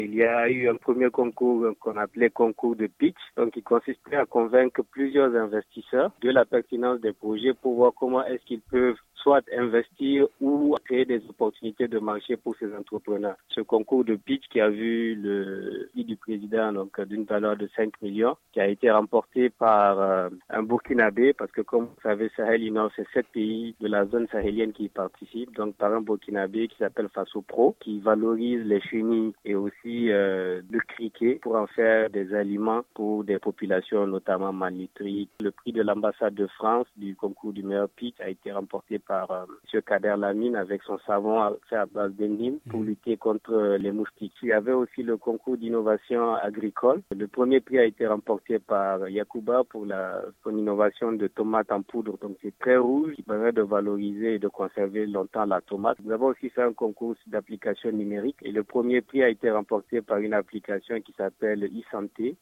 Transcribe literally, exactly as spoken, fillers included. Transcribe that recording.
Il y a eu un premier concours qu'on appelait concours de pitch, donc qui consistait à convaincre plusieurs investisseurs de la pertinence des projets pour voir comment est-ce qu'ils peuvent soit investir ou créer des opportunités de marché pour ces entrepreneurs. Ce concours de pitch qui a vu le prix du président donc d'une valeur de cinq millions, qui a été remporté par euh, un Burkinabé, parce que comme vous savez, Sahel Innov, c'est sept pays de la zone sahélienne qui y participent, donc par un Burkinabé qui s'appelle Faso Pro, qui valorise les chenilles et aussi euh, le criquet pour en faire des aliments pour des populations notamment malnutries. Le prix de l'ambassade de France du concours du meilleur pitch a été remporté par par euh, M. Kader Lamine avec son savon fait à base de Nîmes pour lutter contre les moustiques. Il y avait aussi le concours d'innovation agricole. Le premier prix a été remporté par Yacouba pour la, son innovation de tomates en poudre. Donc c'est très rouge, qui permet de valoriser et de conserver longtemps la tomate. Nous avons aussi fait un concours d'application numérique et le premier prix a été remporté par une application qui s'appelle e-santé